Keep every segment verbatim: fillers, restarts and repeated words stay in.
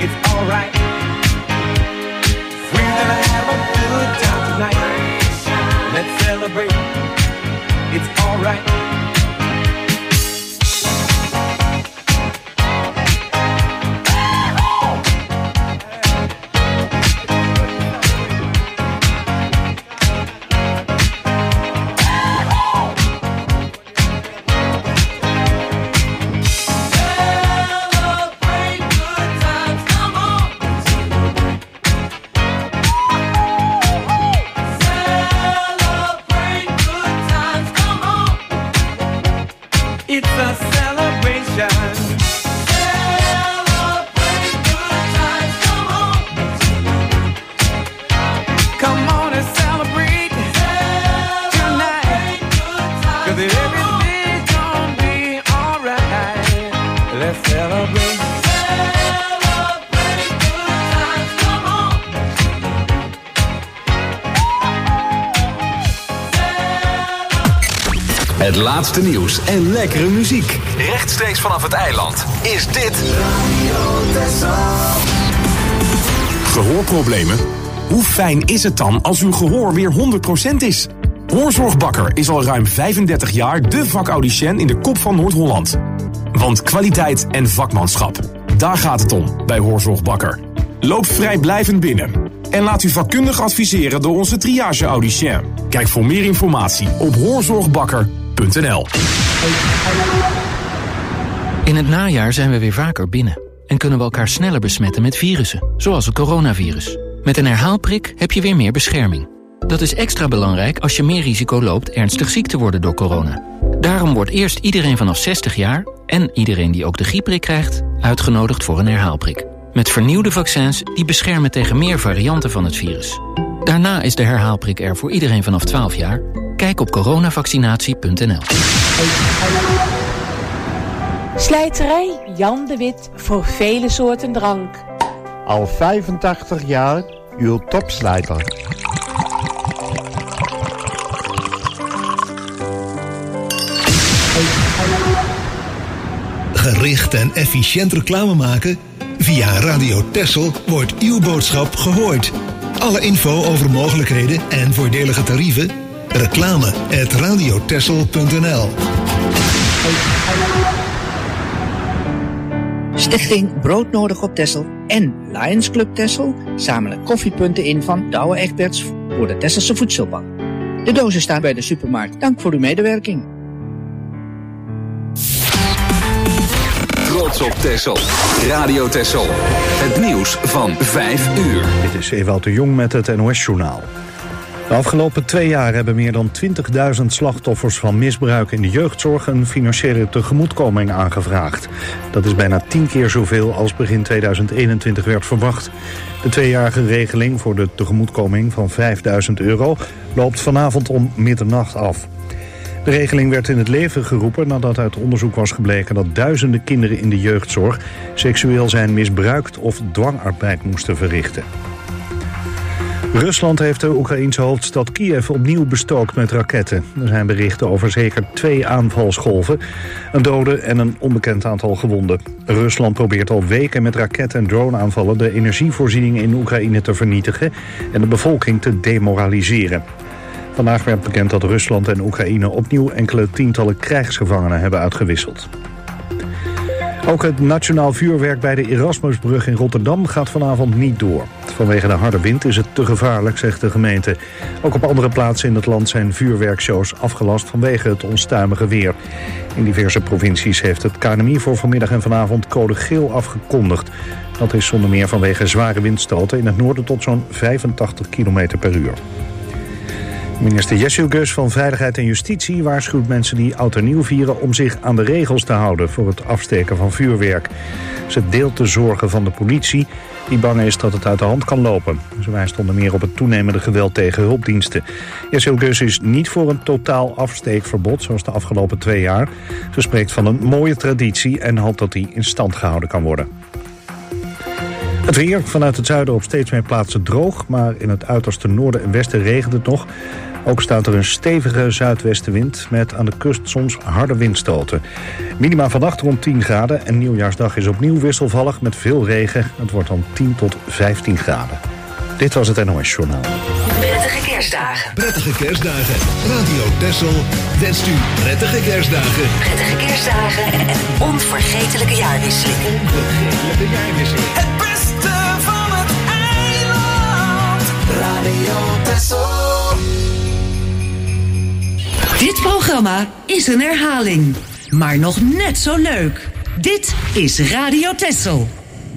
it's alright. We're gonna have a good time tonight. Let's celebrate, it's alright. Het laatste nieuws en lekkere muziek. Rechtstreeks vanaf het eiland is dit Gehoorproblemen? Hoe fijn is het dan als uw gehoor weer honderd procent is? Hoorzorgbakker is al ruim vijfendertig jaar de vakaudiënt in de kop van Noord-Holland. Want kwaliteit en vakmanschap, daar gaat het om bij Hoorzorgbakker. Loop vrijblijvend binnen en laat u vakkundig adviseren door onze triage-audicien. Kijk voor meer informatie op hoorzorgbakker punt n l. In het najaar zijn we weer vaker binnen en kunnen we elkaar sneller besmetten met virussen, zoals het coronavirus. Met een herhaalprik heb je weer meer bescherming. Dat is extra belangrijk als je meer risico loopt ernstig ziek te worden door corona. Daarom wordt eerst iedereen vanaf zestig jaar en iedereen die ook de griepprik krijgt uitgenodigd voor een herhaalprik. Met vernieuwde vaccins die beschermen tegen meer varianten van het virus. Daarna is de herhaalprik er voor iedereen vanaf twaalf jaar. Kijk op coronavaccinatie punt n l. Slijterij Jan de Wit voor vele soorten drank. Al vijfentachtig jaar uw topslijter. Gericht en efficiënt reclame maken? Via Radio Texel wordt uw boodschap gehoord. Alle info over mogelijkheden en voordelige tarieven? Reclame at radio texel punt n l. Stichting Broodnodig op Texel en Lions Club Texel zamelen koffiepunten in van Douwe Egberts voor de Tesselse voedselbank. De dozen staan bij de supermarkt. Dank voor uw medewerking. Trots op Texel. Radio Texel. Het nieuws van vijf uur. Dit is Ewout de Jong met het N O S-journaal. De afgelopen twee jaar hebben meer dan twintigduizend slachtoffers van misbruik in de jeugdzorg een financiële tegemoetkoming aangevraagd. Dat is bijna tien keer zoveel als begin tweeduizend eenentwintig werd verwacht. De tweejarige regeling voor de tegemoetkoming van vijfduizend euro loopt vanavond om middernacht af. De regeling werd in het leven geroepen nadat uit onderzoek was gebleken dat duizenden kinderen in de jeugdzorg seksueel zijn misbruikt of dwangarbeid moesten verrichten. Rusland heeft de Oekraïense hoofdstad Kiev opnieuw bestookt met raketten. Er zijn berichten over zeker twee aanvalsgolven, een dode en een onbekend aantal gewonden. Rusland probeert al weken met raketten en droneaanvallen de energievoorzieningen in Oekraïne te vernietigen en de bevolking te demoraliseren. Vandaag werd bekend dat Rusland en Oekraïne opnieuw enkele tientallen krijgsgevangenen hebben uitgewisseld. Ook het nationaal vuurwerk bij de Erasmusbrug in Rotterdam gaat vanavond niet door. Vanwege de harde wind is het te gevaarlijk, zegt de gemeente. Ook op andere plaatsen in het land zijn vuurwerkshows afgelast vanwege het onstuimige weer. In diverse provincies heeft het K N M I voor vanmiddag en vanavond code geel afgekondigd. Dat is zonder meer vanwege zware windstoten in het noorden tot zo'n vijfentachtig kilometer per uur. Minister Jessilgus van Veiligheid en Justitie waarschuwt mensen die oud en nieuw vieren om zich aan de regels te houden voor het afsteken van vuurwerk. Ze deelt de zorgen van de politie die bang is dat het uit de hand kan lopen. Ze wijst onder meer op het toenemende geweld tegen hulpdiensten. Jessilgus is niet voor een totaal afsteekverbod zoals de afgelopen twee jaar. Ze spreekt van een mooie traditie en hoopt dat die in stand gehouden kan worden. Het weer, vanuit het zuiden op steeds meer plaatsen droog, maar in het uiterste noorden en westen regent het nog. Ook staat er een stevige zuidwestenwind met aan de kust soms harde windstoten. Minima vannacht rond tien graden en nieuwjaarsdag is opnieuw wisselvallig met veel regen. Het wordt dan tien tot vijftien graden. Dit was het N O S Journaal. Prettige kerstdagen. Prettige kerstdagen. Radio Texel wenst u prettige kerstdagen. Prettige kerstdagen en een onvergetelijke jaarwisseling. Onvergetelijke jaarwisseling. Het beste van het eiland. Radio Texel. Dit programma is een herhaling, maar nog net zo leuk. Dit is Radio Texel.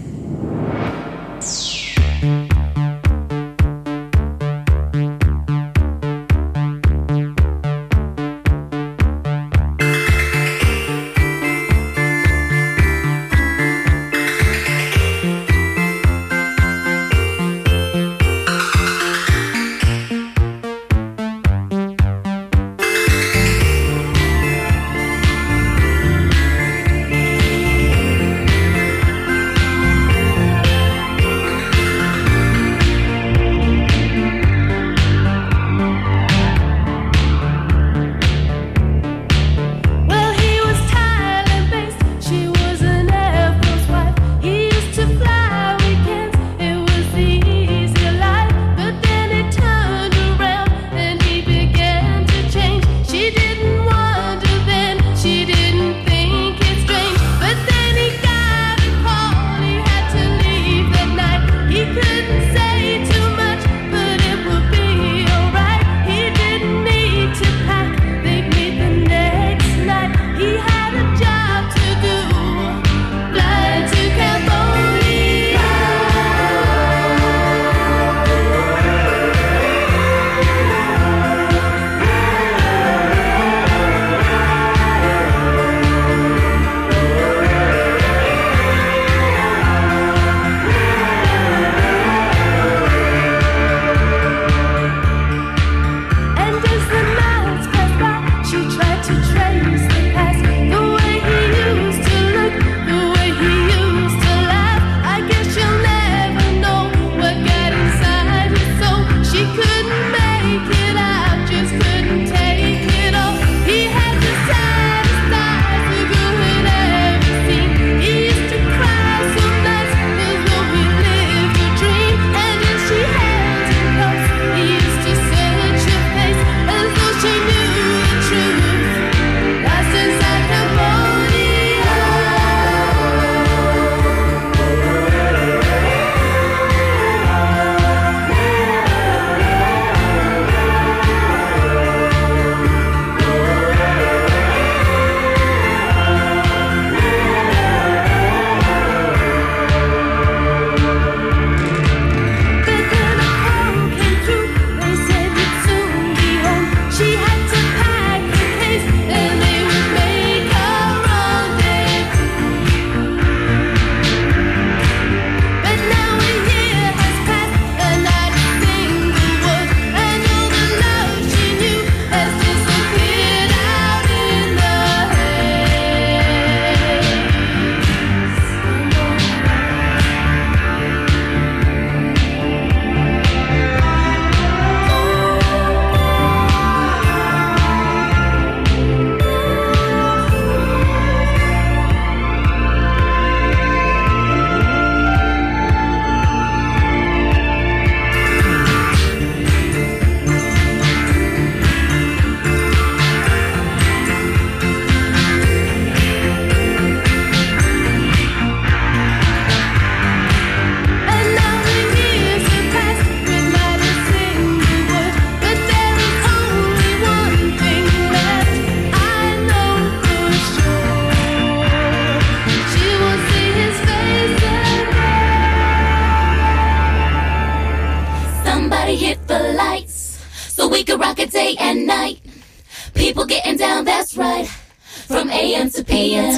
From A M to P M.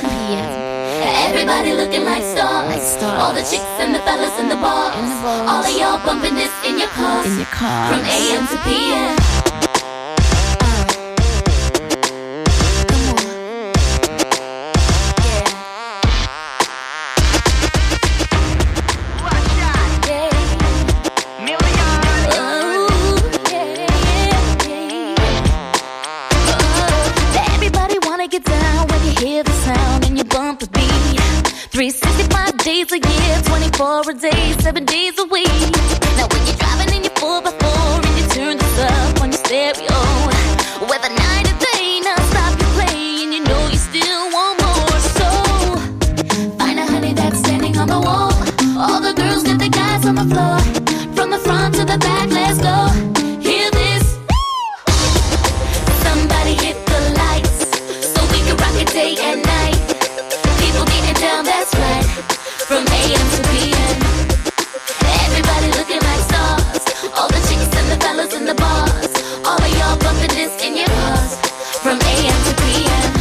Everybody looking like stars. Like stars. All the chicks and the fellas in the bars. In the bars. All of y'all bumping this in your cars. In your cars. From A M to P M. twenty-four a day, seven days a week. Now when you're driving in your four by four and you turn this up on your stereo, whether night or day, non-stop you play and you know you still want more. So find a honey that's standing on the wall. All the girls get the guys on the floor. From the front to the back, let's go. Hear this. Somebody hit the lights so we can rock it day and night. People getting down, that's right. From A M to P M. Everybody looking like stars. All the chicks and the fellas in the bars. All of y'all bumping this in your cars. From A M to P M.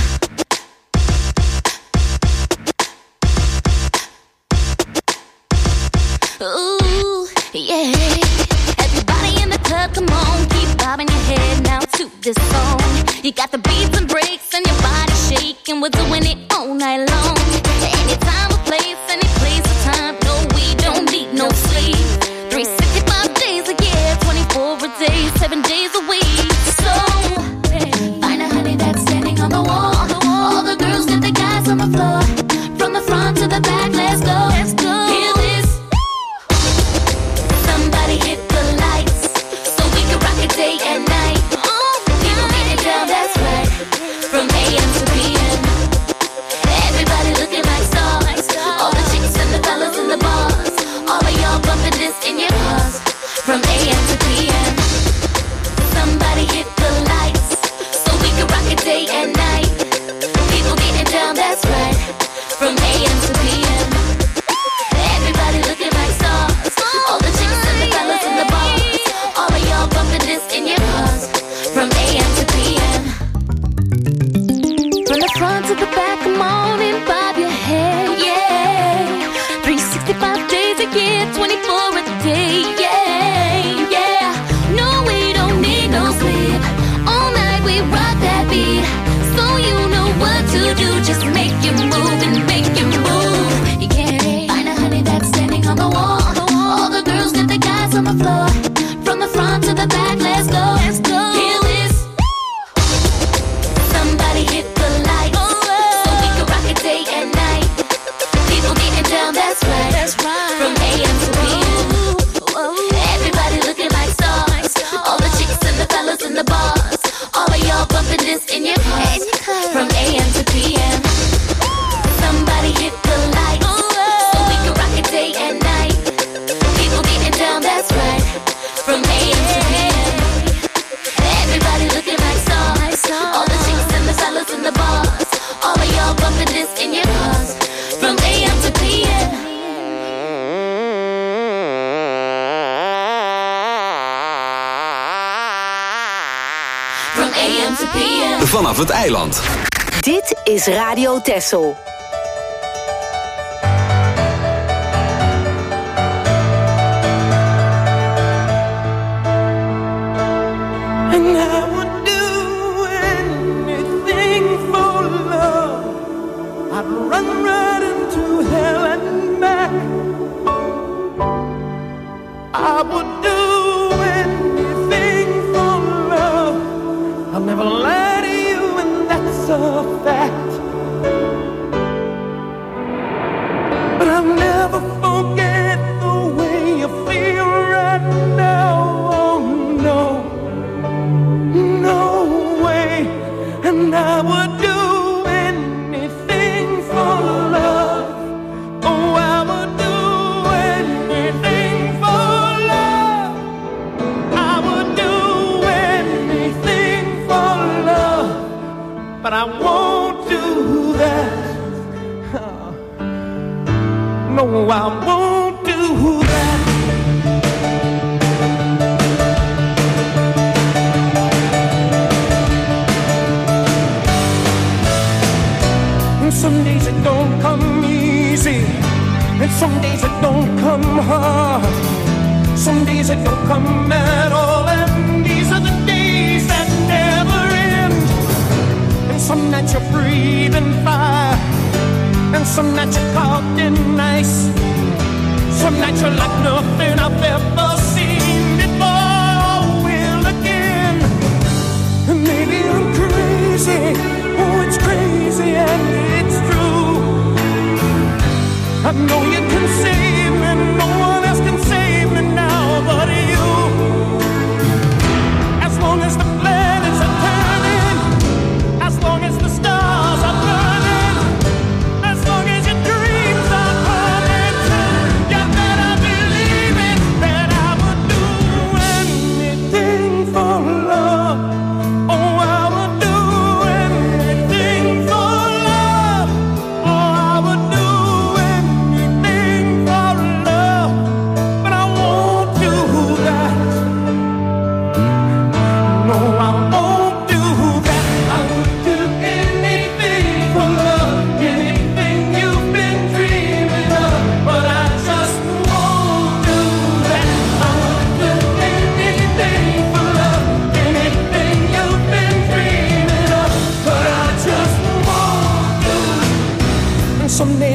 Ooh, yeah. Everybody in the club, come on, keep bobbing your head now to this song. You got the beats and breaks and your body shaking. We're doing it all night long. Anytime, a place, any place, a time. No, we don't need no sleep. three sixty-five days a year, twenty-four a day, seven days a week. So find a honey that's standing on the wall. All the girls get the guys on the floor. From the front to the back, let's go. Let's go. Hear this. Somebody hit the lights so we can rock it day and night. People getting down, that's right. From A M to P M. Everybody looking like stars. All the chicks and the fellas in the bars. All of y'all bumping this in your cars. From A M to P M. Somebody hit the lights so we can rock it day and night. People getting down, that's right. From A M to P M. Everybody looking like stars. All the chicks and the fellas in the bars. All of y'all bumping this in your cars. From A M to P M. From the front to the back, come on and bob your head, yeah. three sixty-five days a year, twenty-four a day, yeah, yeah. No, we don't need no sleep. All night we rock that beat. So you know what to do, just make you move and make you move, yeah. Find a honey that's standing on the wall. All the girls get the guys on the floor. From the front to the back, let's go. Let's go. Hear this. Somebody hit the lights so we can rock it day and night. People getting down, that's right. That's right. From A M to P M. Everybody looking like stars. All the chicks and the fellas in the bars. All of y'all bumping this in your cars. From A M to P M. Somebody hit the lights so we can rock it day and night. People getting down, that's right. From A M to P M. Everybody looking like stars. All the chicks and the fellas in the bars. All of y'all bumping this in your cars. From A M to P M. From A M to P M. Vanaf het eiland. Dit is Radio Texel. And I would do anything for love. I'd run right into hell and back. I would do anything for love. I'll never lie to you, and that's a fact. But I'll never forget the way you feel right now. Oh no. No way, and I would do anything for love. Oh, I would do anything for love. I would do anything for love, but I won't do that. No, I won't do that. Some days it don't come easy, and some days it don't come hard. Some days it don't come at all, and these are the days that never end. And some nights you're breathing fire, and some nights you're caught in ice. Some nights you're like nothing I've ever seen before or will again. And maybe I'm crazy, oh it's crazy and it's true. I know you can save me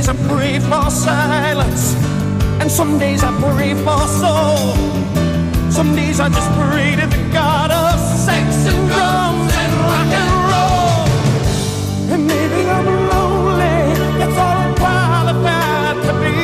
days I pray for silence, and some days I pray for soul. Some days I just pray to the God of sex and drums and rock and roll. And maybe I'm lonely, that's all I'm qualified to be.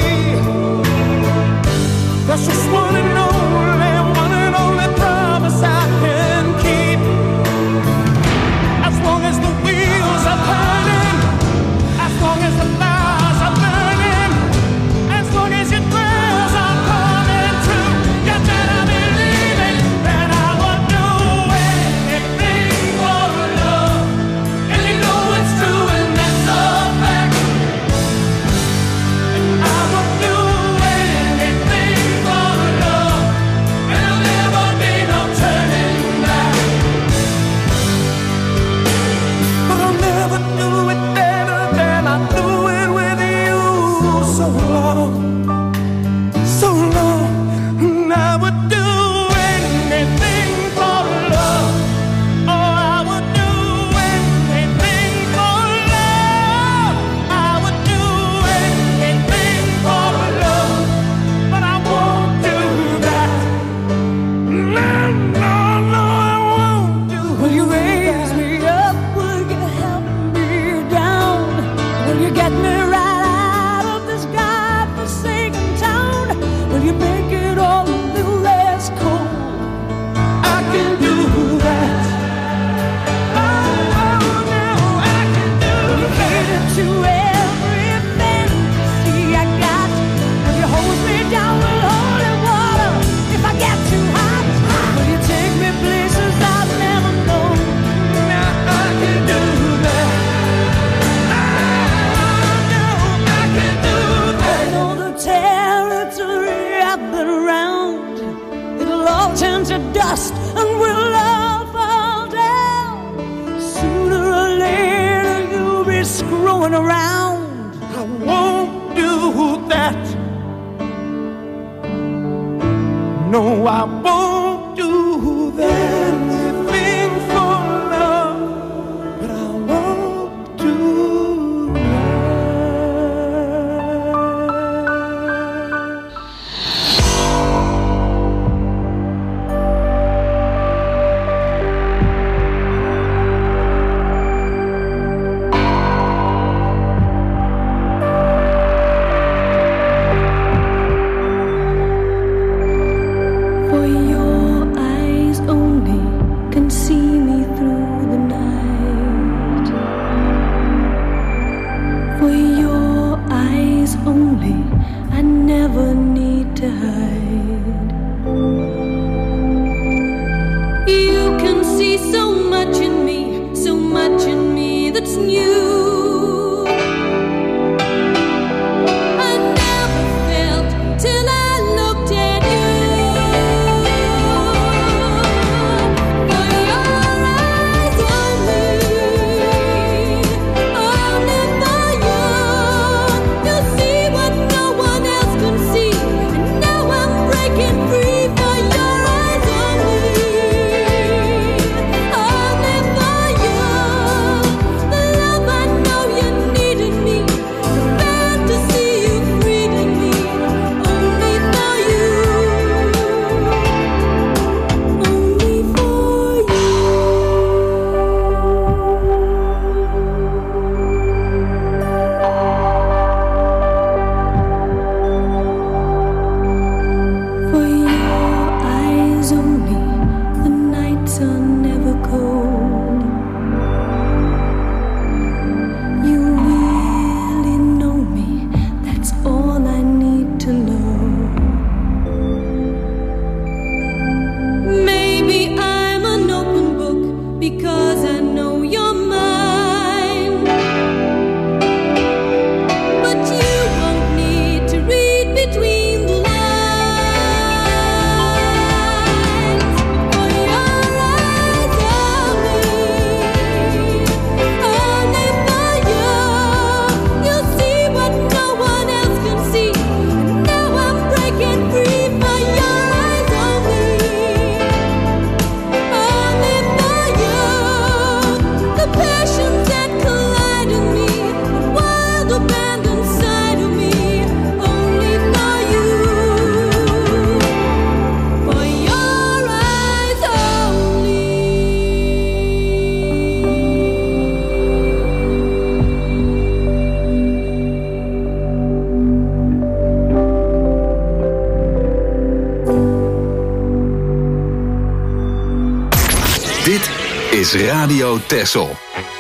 That's just one and only, one and only promise I can keep. As long as the wheels are turning, as long as the fires are burning, as long as your prayers are coming true, you better believe it, that I would do anything for love. And you know it's true, and that's a fact. And I would do anything for love, and there'll never be no turning back. But I'll never do it better than I do it with you. So long, so long, and I would do anything for love. Oh, I would do anything for love. I would do anything for love, but I won't do that. No, no, no, I won't do that. Will you raise me up? Will you help me down? Will you get me right out of this godforsaken town? Will you make it all a little less cold? I can do that. Oh, oh, no, I can do Will you cater that. to every fantasy I got? Will you hold me down with holy water if I get too hot? Will you take me places I've never known? Now I can do that. Oh, no, I can do I that. know the territory I've been around. It'll all turn to dust and we'll all fall down. Sooner or later you'll be screwing around. I won't do that. No, I won't do that. Anything for love, but I won't do that. For your is Radio Texel.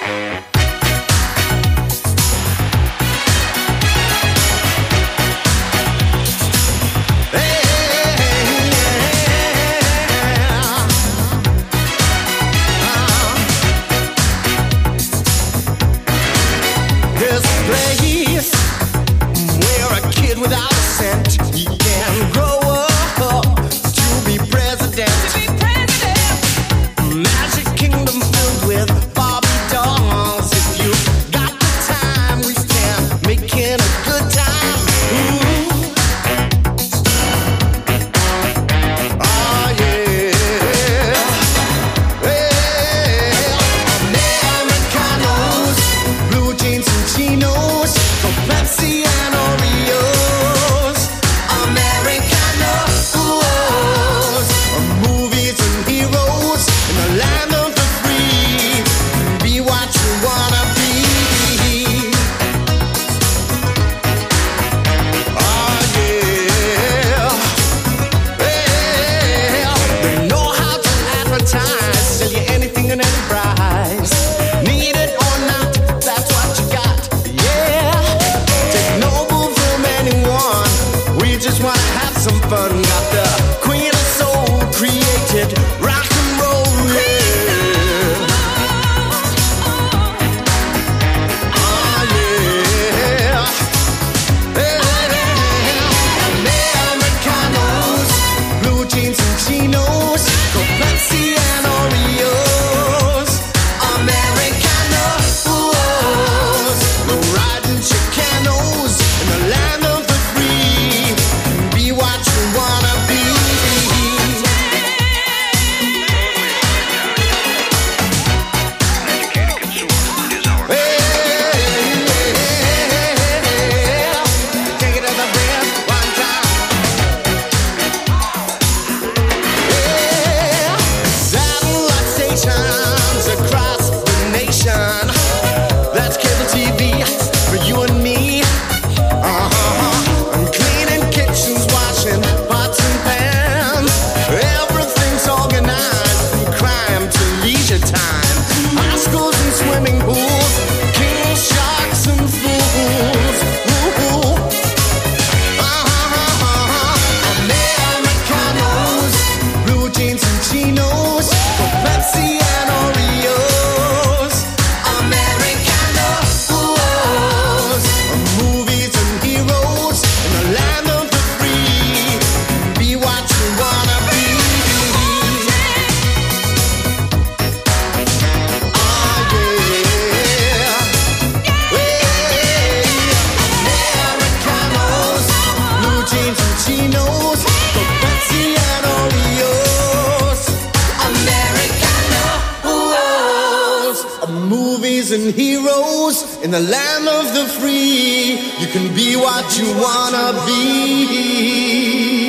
And heroes in the land of the free. You can be what you wanna be.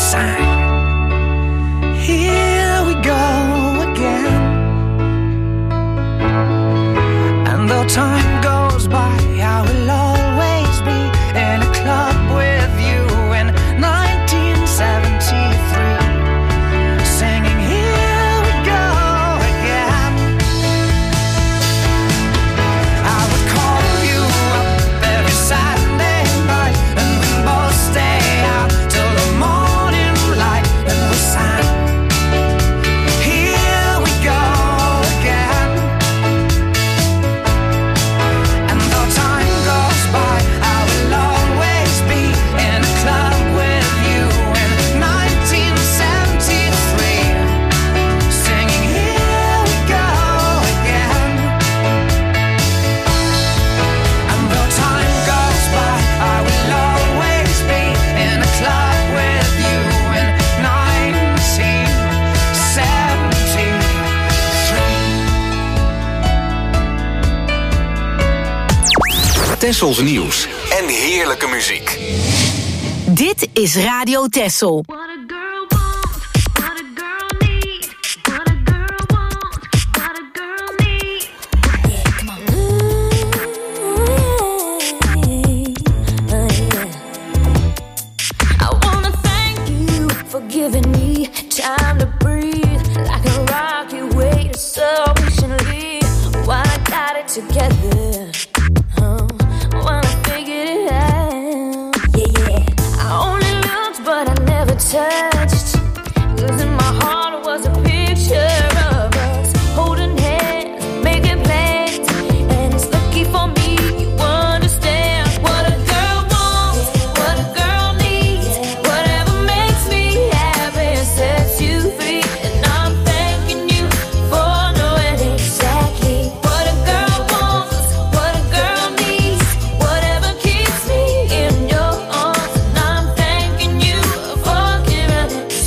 sang, here we go again. And though time goes by, I will always be in a club with you in nineteen seventy-three, singing here we go again. I would call you up every Saturday night, and we'd both stay out till the morning light, and we sang, here we go again. And though time goes by, I will always be in a club with you in nineteen seventy-three, singing here we go again. And though time goes by, I will always be in a club with you in nineteen seventy-three. Tessels nieuws en heerlijke muziek. Dit is Radio Tessel. I wanna thank you for giving me time to breathe, like a rock you waited so patiently while I got it together. Oh, while I figured it out. Yeah, yeah. I only looked, but I never touched. 'Cause in my heart was a picture of us holding hands, making plans, and it's lucky for me you understand what a girl wants, what a girl needs, whatever makes me happy and sets you free. And I'm thanking you for knowing exactly what a girl wants, what a girl needs, whatever keeps me in your arms. And I'm thanking you for giving it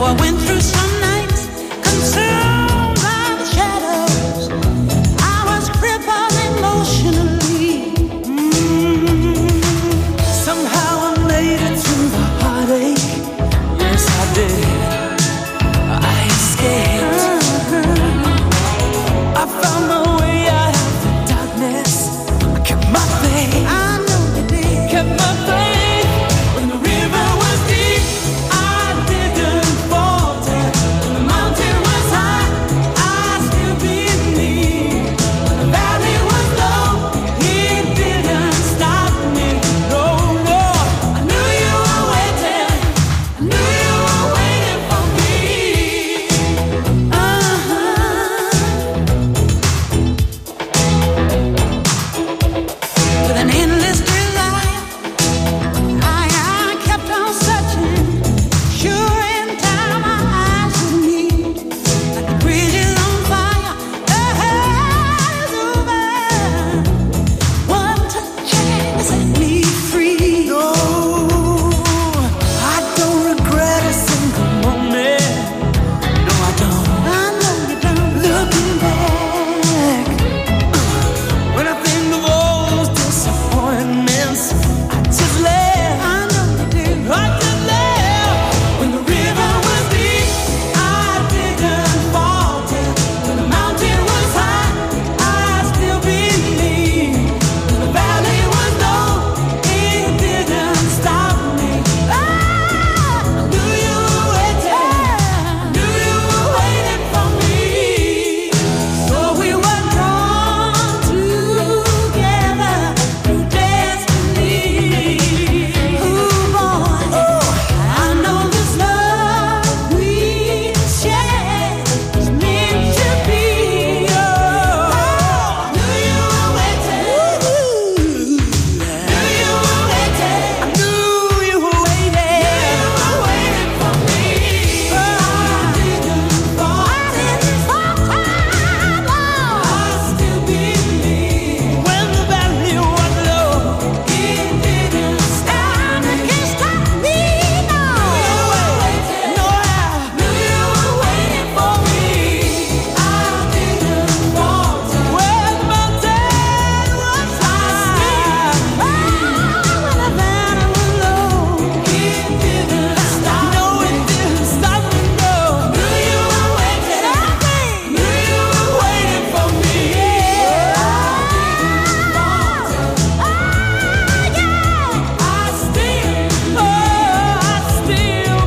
I went through some nights consumed by the shadows. I was crippled emotionally. Mm. Somehow I made it through the heartache. Yes, I did. I escaped. Uh-huh. I found my way out of the darkness. I kept my faith. I know you did. Kept my faith. When the river was deep, I didn't falter. When the mountain was high, I still believed. When the valley was low, it didn't stop me. No, no. I knew you were waiting. I knew you were waiting for me. Uh-huh. With an endless desire, I, I kept on searching. Sure, in time my eyes would meet. Like the bridge is on fire, the hell is over. One touch and set me free. No, I don't regret a single moment. No, I don't. I know you don't. Looking back, when I think of all those disappointments, I just laugh. I know you do. I just laugh. When the river was deep, I didn't falter. When the mountain was high, I still believed. When the valley was low, it didn't stop me. Ah, I knew you were waiting. I knew you were waiting for me. So we were drawn together through destiny. Ooh, boy, I know this love we share is meant to be. Oh, I knew you were waiting. Knew you were waiting. I knew you were waiting. You were waiting for me. Oh, I didn't fall. I didn't falter. I still believe. When the valley was low, it didn't stop. It can't stop me. No, you were waiting. No, I knew you were waiting for me. I didn't falter. When the mountain was high, when the valley was low, it didn't stop. No, it didn't stop me. No, knew you were waiting. Knew you were waiting for me. I didn't falter. Ah, yeah. I still, oh, I still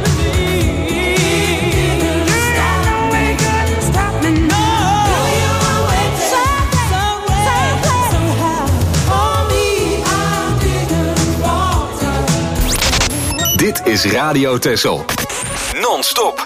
believe. Stop me, couldn't stop me. No, knew you were waiting. Somewhere, somehow, for me, I didn't falter. Dit is Radio Texel. Non-stop.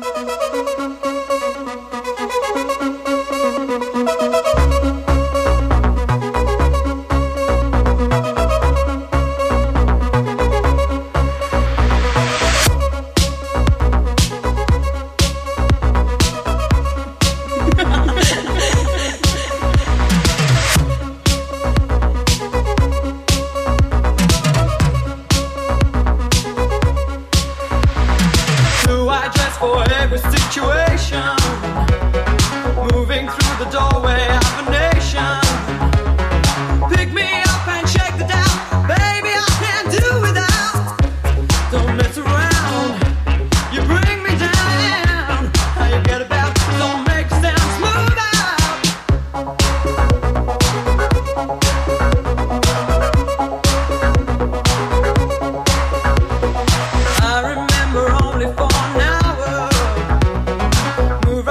Do I dress for every situation? Moving through the doorway of a nation. Pick me up and shake the doubt. Baby, I can't do without. Don't mess around. You bring me down. How you get about? Don't make a sound. Smooth out. I remember only for an hour.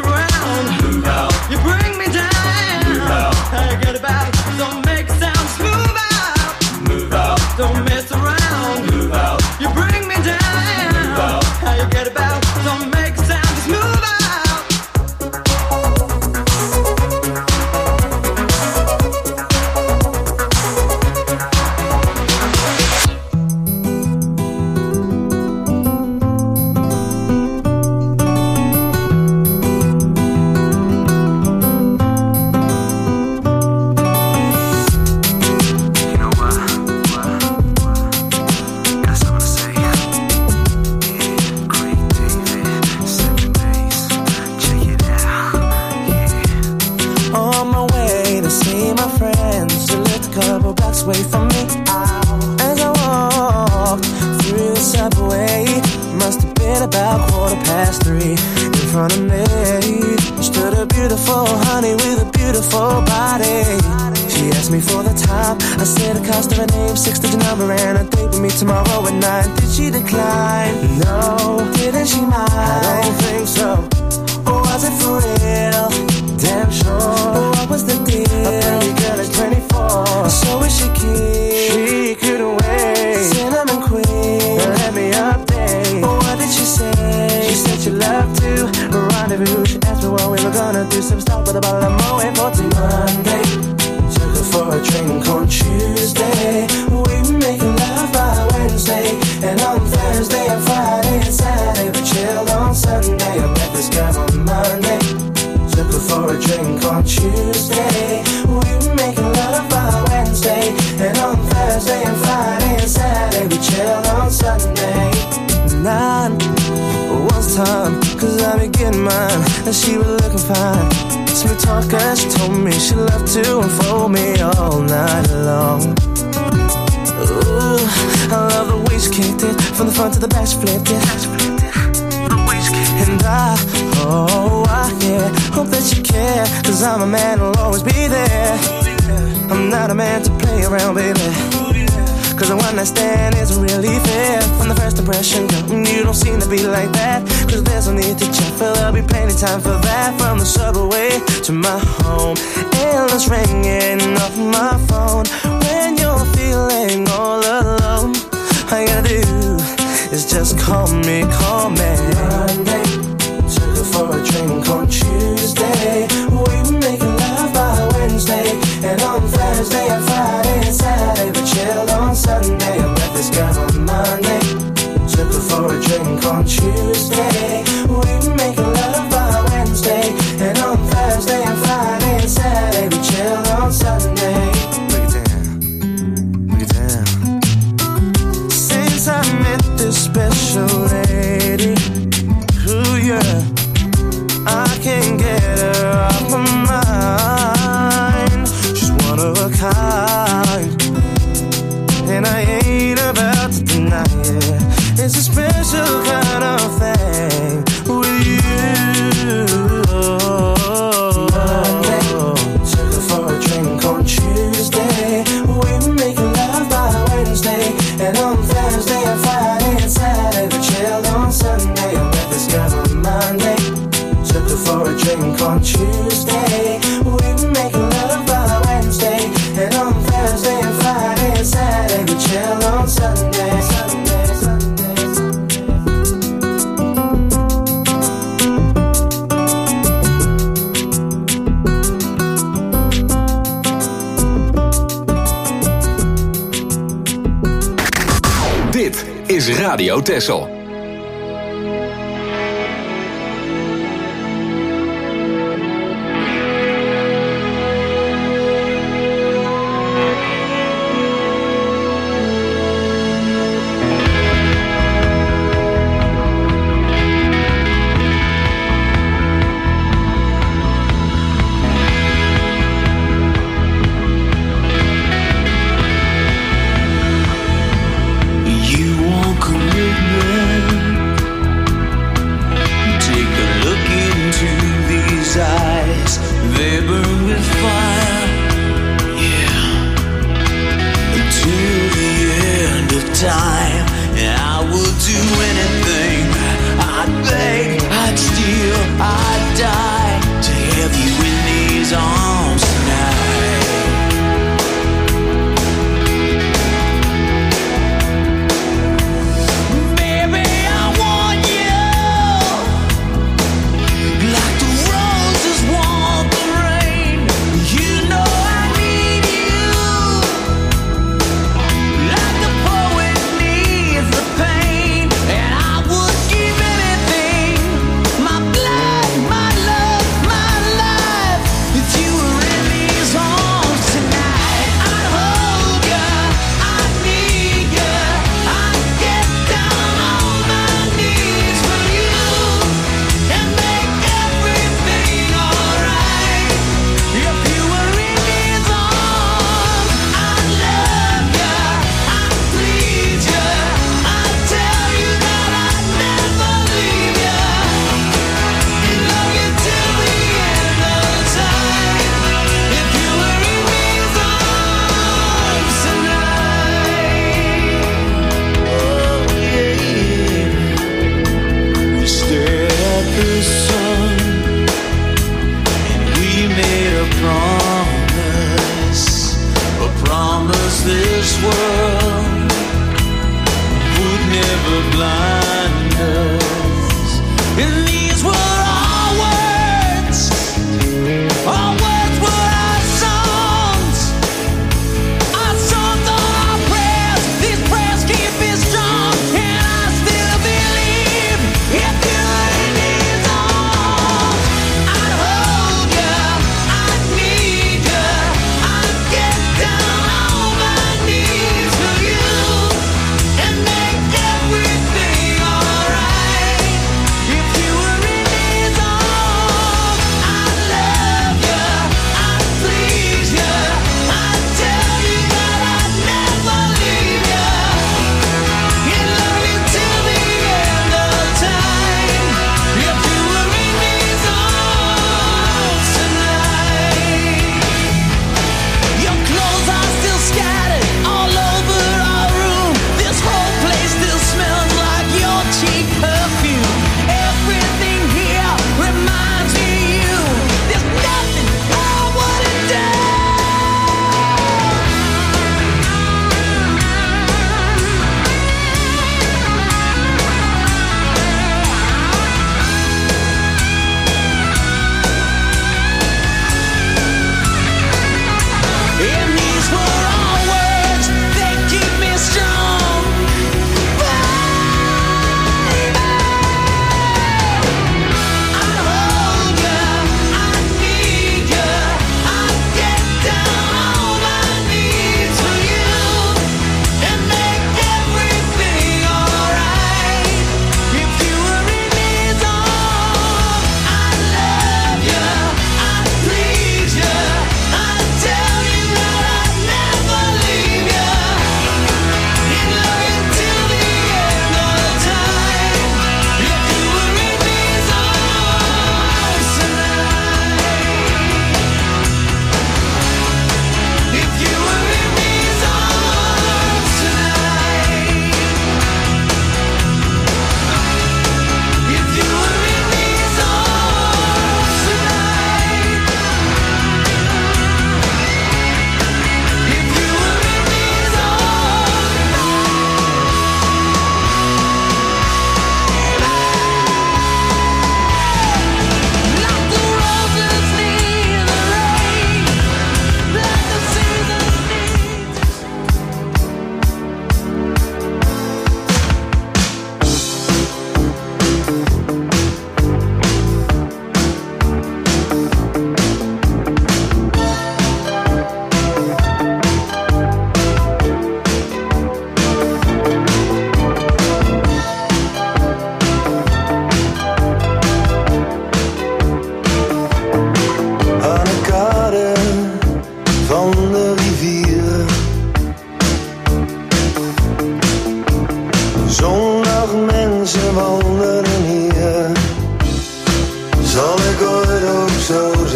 around. Move out. You bring me down. Move out. I get about. Don't make a sound. Just move out. Move out. Don't mess around. Move out. You bring me down. Move out. How you get about. Don't make a sound. Just move out. Away from me as I walked through the subway. Must have been about quarter past three. In front of me stood a beautiful honey with a beautiful body. She asked me for the time. I said the cost of her name, six-digit number, and a date with me tomorrow at nine. Did she decline? No. Didn't she mind? I don't think so. Or was it for real? Damn sure. What was the deal? A pretty girl is twenty-four. So is she cute? She couldn't wait. Cinnamon queen, let me update. What did she say? She said she loved to rendezvous. She asked me what we were gonna do. Some stop with a bottle of Moët for till Monday. Took her for a drink on Tuesday. We were making love by Wednesday. And on Thursday and Friday and Saturday we chilled on Sunday. I met this girl on Monday. Took her for a drink on Tuesday. We were making love by Wednesday. And on Thursday and Friday and Saturday we chilled on Sunday. Nine was time, cause I be getting mine. And she was looking fine. Smooth talker, she told me she loved to unfold me all night long. Ooh, I love the way she kicked it. From the front to the back she flipped it. And I, oh, I, yeah, hope that you care. Cause I'm a man who'll always be there. I'm not a man to play around, baby. Cause the one night stand isn't really fair. From the first impression, girl, you don't seem to be like that. Cause there's no need to check, but there'll be plenty time for that. From the subway to my home, endless ringing off my phone. When you're feeling all alone, all you gotta do is just call me, call me. Monday, took her for a drink on Tuesday. We were making love by Wednesday. And on Thursday and Friday and Saturday we chilled on Sunday. I met this girl on Monday. Took her for a drink on Tuesday. We were making love by Wednesday. And on Thursday and Friday and Saturday we chilled on Sunday. Break it down, break it down. Since I met this special lady, ooh yeah, I can't get her off my mind. She's one of a kind, and I ain't about to deny it. It's a special kind of thing with you. Monday, took her for a drink on Tuesday. We were making love by Wednesday. And on Thursday and Friday and Saturday we chilled on Sunday. I met this girl on Monday. Took her for a drink on Tuesday. We were making love by Wednesday. And on Thursday and Friday and Saturday we chilled on Sunday. Sunday, Sunday, Dit is Radio Texel. time, and I will do anything. I'd beg, I'd steal, I'd die.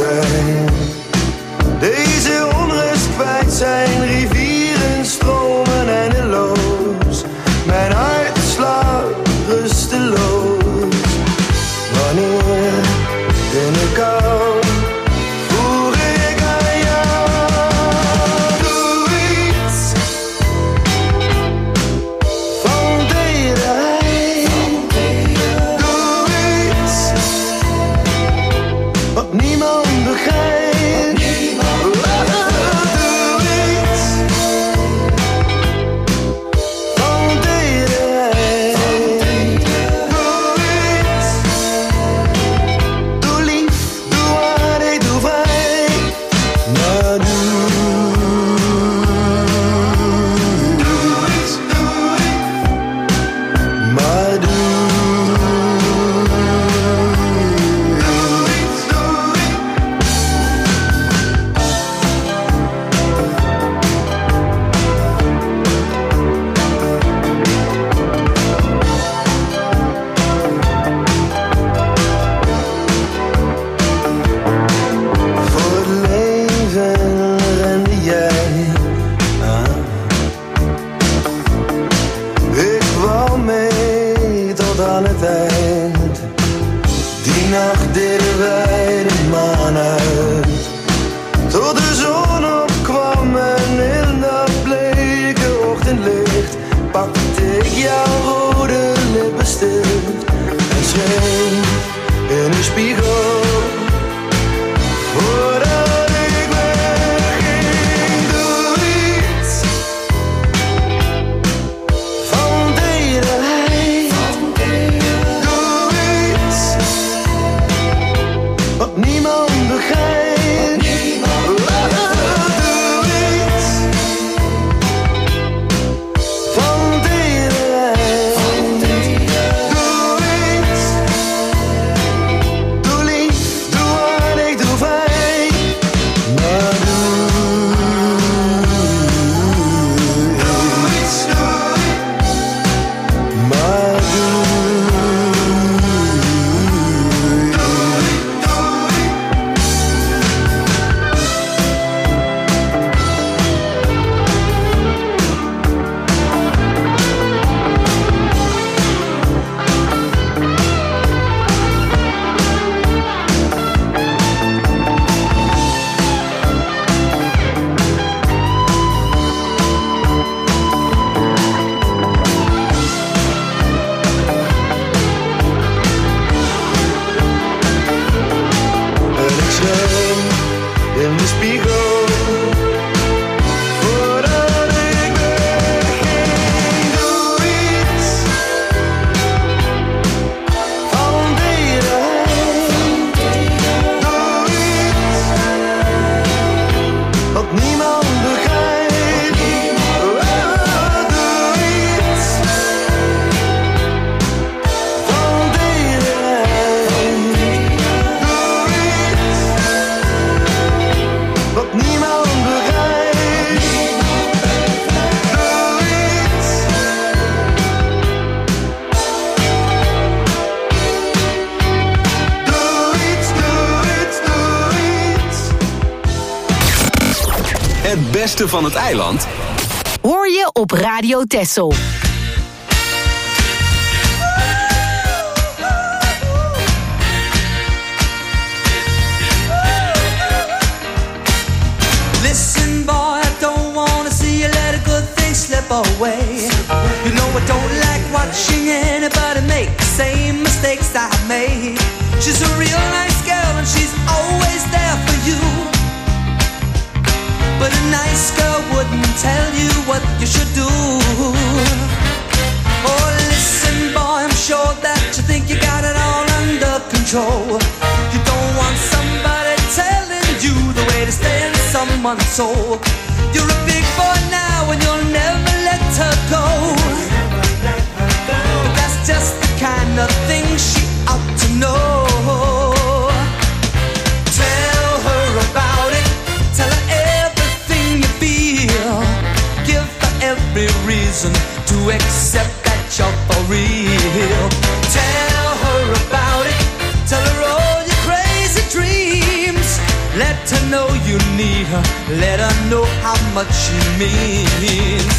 zijn. Deze onrust kwijt zijn, rivieren, stromen en de loos. Mijn hart slaat rusteloos. Wanneer in de kou voel ik aan jou. Doe iets van tederheid. Doe iets wat niemand begrijpt. Het beste van het eiland hoor je op Radio Texel. Listen boy, I don't wanna see you let a good thing slip away. You know I don't like watching anybody make the same mistakes I made. She's a real nice girl and she's always there for you. But a nice girl wouldn't tell you what you should do. Oh, listen, boy, I'm sure that you think you got it all under control. You don't want somebody telling you the way to stay in someone's soul. You're a big boy now and you'll never let her go. But that's just the kind of thing she ought to know. Tell her about it. Tell her everything you feel. Give her every reason to accept that you're for real. Tell her about it. Tell her all your crazy dreams. Let her know you need her. Let her know how much she means.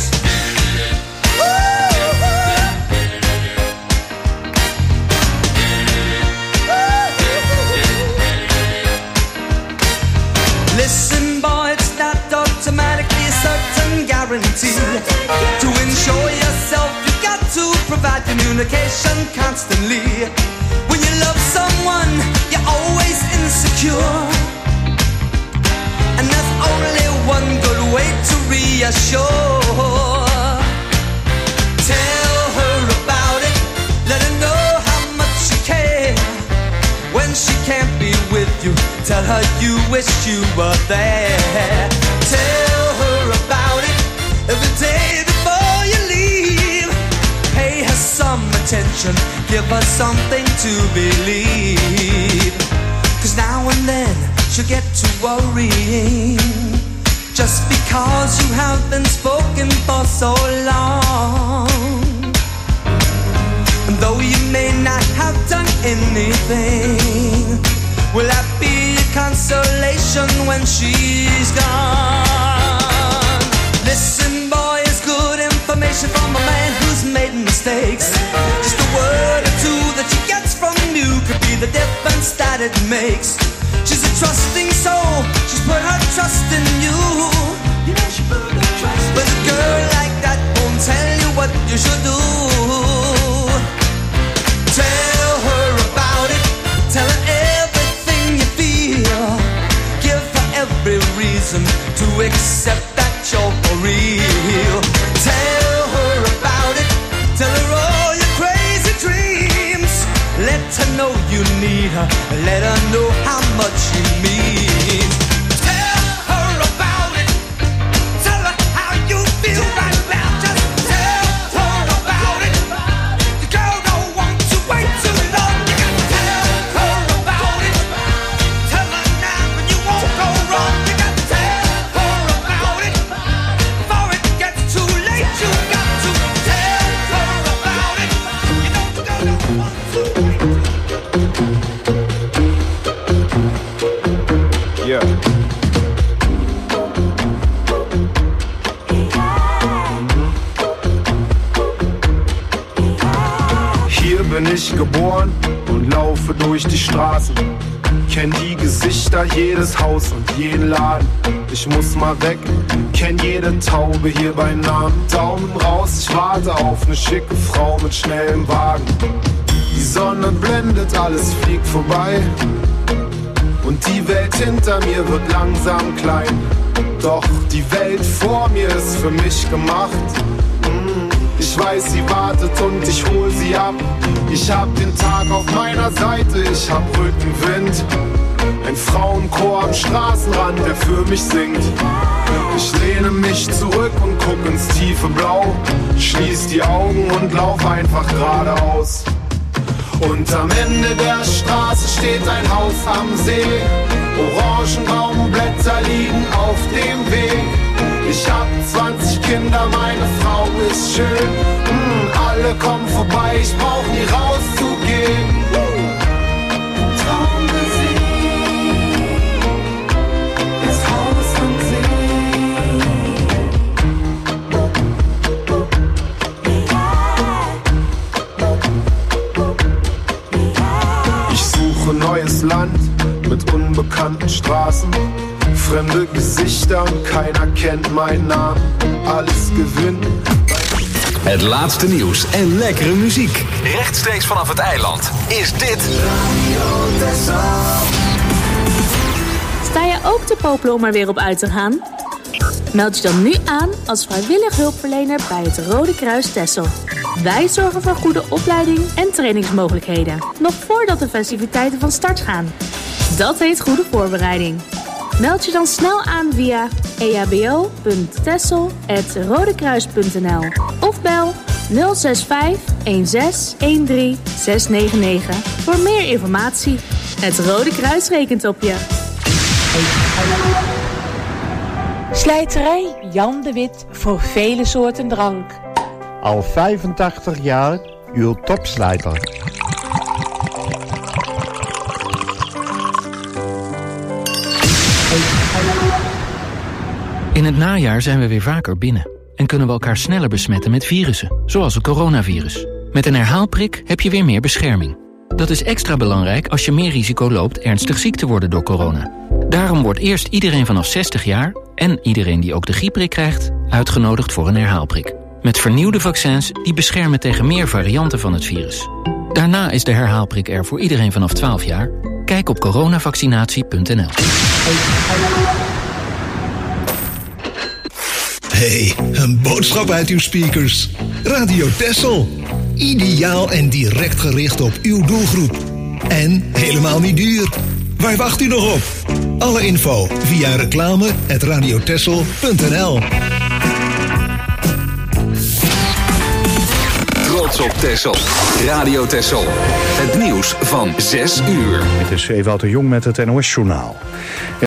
Listen, boy, it's not automatically a certain guarantee. To ensure yourself, you got to provide communication constantly. When you love someone, you're always insecure. And there's only one good way to reassure. Tell her about it, let her know how much you care. When she can't be with you, tell her you wish you were there. Tell her about it every day before you leave. Pay her some attention, give her something to believe. Cause now and then she'll get to worrying, just because you haven't spoken for so long. And though you may not have done anything, will that be a consolation when she's gone? Listen, boy, it's good information from a man who's made mistakes. Just a word or two that she gets from you could be the difference that it makes. She's a trusting soul, she's put her trust in you. You know she put her trust in you. But a girl like that won't tell you what you should do. Tell her about it, tell her everything you feel. Give her every reason to accept that you're for real. Tell her about it, tell her all your crazy dreams. Let her know you need her, let her know how much you mean. Tell her about it, tell her how you feel right now. Just tell her about it. The girl don't want to wait too long. You got to tell her about it. Tell her now and you won't go wrong. You got to tell her about it before it gets too late. You got to tell her about it. You know the girl don't want to. Yeah. Hier bin ich geboren und laufe durch die Straßen. Kenn die Gesichter, jedes Haus und jeden Laden. Ich muss mal weg, kenn jede Taube hier bei Namen. Daumen raus, ich warte auf ne schicke Frau mit schnellem Wagen. Die Sonne blendet, alles fliegt vorbei. Und die Welt hinter mir wird langsam klein. Doch die Welt vor mir ist für mich gemacht. Ich weiß, sie wartet und ich hol sie ab. Ich hab den Tag auf meiner Seite, ich hab Rückenwind. Ein Frauenchor am Straßenrand, der für mich singt. Ich lehne mich zurück und guck ins tiefe Blau. Schließ die Augen und lauf einfach geradeaus. Und am Ende der Straße steht ein Haus am See. Orangenbaumblätter liegen auf dem Weg. Ich hab zwanzig Kinder, meine Frau ist schön. Mm, alle kommen vorbei, ich brauch nie rauszugehen. Traummusik, das Haus am See. Ich suche neues Land mit unbekannten Straßen. Fremde Gezichter und keiner kent mijn naam. Alles gewin. Het laatste nieuws en lekkere muziek. Rechtstreeks vanaf het eiland is dit Radio Texel. Sta je ook te popelen om er weer op uit te gaan? Meld je dan nu aan als vrijwillig hulpverlener bij het Rode Kruis Texel. Wij zorgen voor goede opleiding en trainingsmogelijkheden. Nog voordat de festiviteiten van start gaan. Dat heet goede voorbereiding. Meld je dan snel aan via e h b o punt texel apenstaartje rodekruis punt n l of bel nul zes vijf een zes een drie zes negen negen voor meer informatie. Het Rode Kruis rekent op je. Slijterij Jan de Wit voor vele soorten drank. Al vijfentachtig jaar uw topslijter. In het najaar zijn we weer vaker binnen en kunnen we elkaar sneller besmetten met virussen, zoals het coronavirus. Met een herhaalprik heb je weer meer bescherming. Dat is extra belangrijk als je meer risico loopt ernstig ziek te worden door corona. Daarom wordt eerst iedereen vanaf zestig jaar en iedereen die ook de griepprik krijgt uitgenodigd voor een herhaalprik. Met vernieuwde vaccins die beschermen tegen meer varianten van het virus. Daarna is de herhaalprik er voor iedereen vanaf twaalf jaar. Kijk op coronavaccinatie punt n l. Hey, een boodschap uit uw speakers. Radio Texel. Ideaal en direct gericht op uw doelgroep. En helemaal niet duur. Waar wacht u nog op? Alle info via reclame at radio texel punt n l. Trots op Texel. Radio Texel. Het nieuws van zes uur. Het is Ewout de Jong met het N O S-journaal.